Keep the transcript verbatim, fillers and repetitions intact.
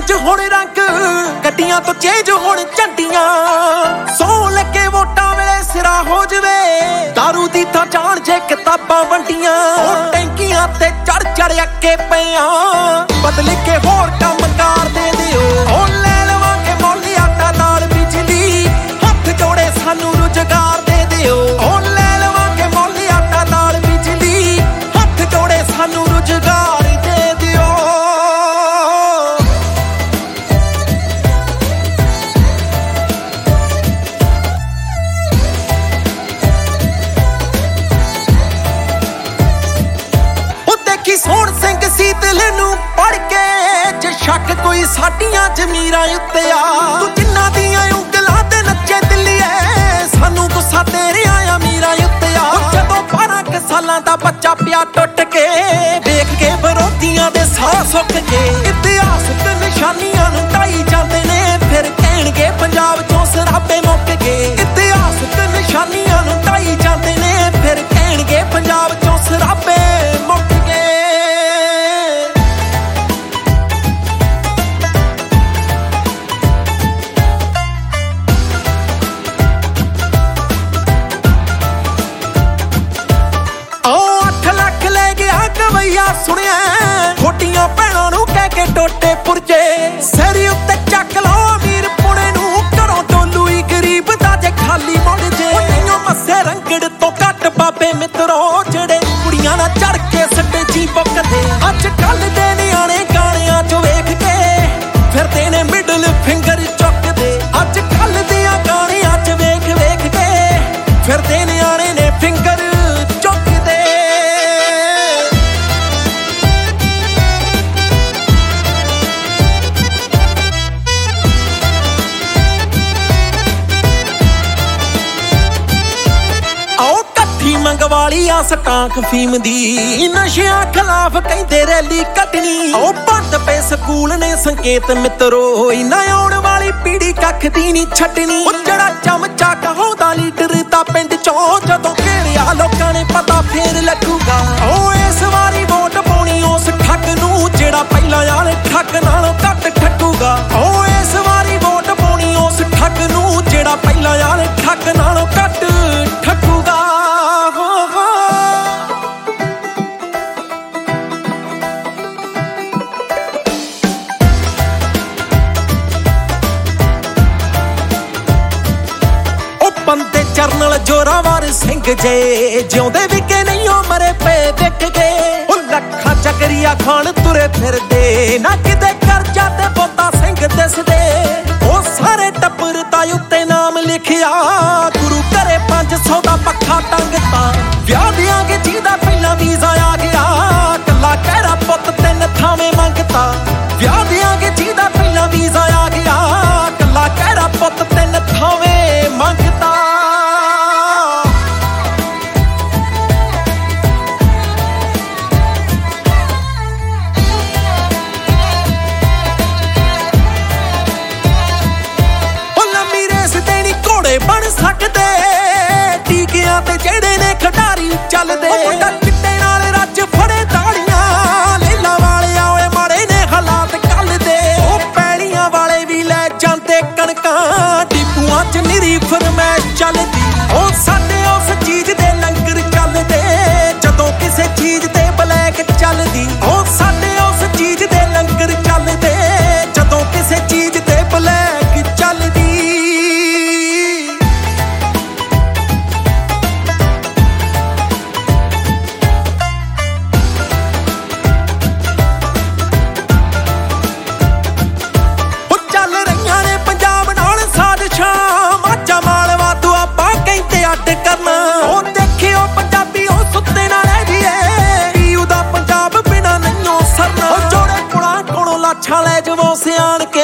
change होने रंग गड्डियां तो चेंज होने झंडियां सौ लगे वोटां वेले सिरा हो जवे दारू दी तां जान जे किताबां वंडियां टैंकियां ते चढ़ चढ़ अके पियां बदल के होर काम कार दे दिओ ओ ले लवांगे मोली आटा दाल बिजली हथ जोड़े सानू रुजगार दे दिओ ओ ले लवांगे मोली आटा दाल बिजली हथ जोड़े सानू रुजगार दे दिओ सोहण सिंह सीतल नूं पढ़ के जे शक कोई साडियां जमीरां उत्ते आ तू जिन्ना दियां उंगलां ते नच्चे दिल्लीए सानू गुस्सा तेरियां अमीरां उत्ते आ जदों बारह क सालां दा बच्चा पिया टुट के वेख के विरोधियां दे साह सुक के इतिहास ते निशानियां नूं ढाई जांदे ने फिर कहणगे पंजाब चों सराबे मुक गए इतिहास ते निशानियां नूं ढाई जांदे ने फिर कहणगे पंजाब चों सराबे मुक सुनिया छोटियां भैणां नूं कह के टोटे पुरजे सिर उत्ते चक लो अमीर पुणे नूं घरों टोलूई गरीब दा जे खाली मुड़ जे नहियों मस्से रंगड़ तो घट बाबे मित्रों जेड़े कुड़ियां नाल चढ़ के सट्टे जी बुकदे अज कल दे निआणे गाणियां चो वेख के फिरदे ने मिडल फिंगर चुकदे अज कल दियां गाणियां च वेख वेख के फिरदे निआणे ने फिंगर चुकदे मंगवाली आ सटांक फीम दी नशियां खिलाफ कहंदे रैली कटनी ओ बंद पे स्कूल ने संकेत मित्रो इना आउण वाली पीढ़ी कख दी नहीं छड्डनी ओ जड़ा चमचा कहाउंदा लीडर दा पिंड चों जदों घेरिया लोकां ने पता फेर लगूगा ओ इस वारी वोट पाउणी उस ठग नूं जेड़ा पहिलां वाले ठग नालों घट ठगूगा ओ इस वारी वोट पाउणी उस ठग नूं जेड़ा पहिलां वाले ठग नालों घट ठगूगा बंदे चरनल जोरावर सिंह जे जिउंदे विके नहीं ओ मरे पे विक गए ओ लखा चकरिया खान तुरे फिरदे ना किते करजा ते बोता सिंह दिसदे ओ सारे टप्पर दा उत्ते नाम लिखिया गुरु घरे पांच सौ दा पक्खा टंगता विआह दियांगे जीदा पहला वीजा आ गया कल्ला कहरा पुत तिन थावे मंगता विआह दियांगे जीदा पहला वीजा आ गया कल्ला कहरा पुत तिन थावे मंगता बन सकते टीकियां ते जेड़े ने खिडारी चलदे चिट्टे नाल रज फड़े ताड़ियां लेला वाले आए माड़े ने हालात कल दे ओ पैलियां वाले भी ले जांदे कणकां डिपूआं च निरी फरमैश चलदी ओ साडे उस चीज दे लंगर चलदे जदों किसे चीज ते ब्लैक चलदी ओ साडे उस चीज दे लंगर चलदे जदों किसे चीज ते ब्लैक चलदी करना ओ देखियो पंजाबी ओ सुत्ते ना रह जिए पीऊ दा पंजाब बिना नहीं सरना ओ जोड़े कुड़ा कोलों लाछां ले जवों सियाण के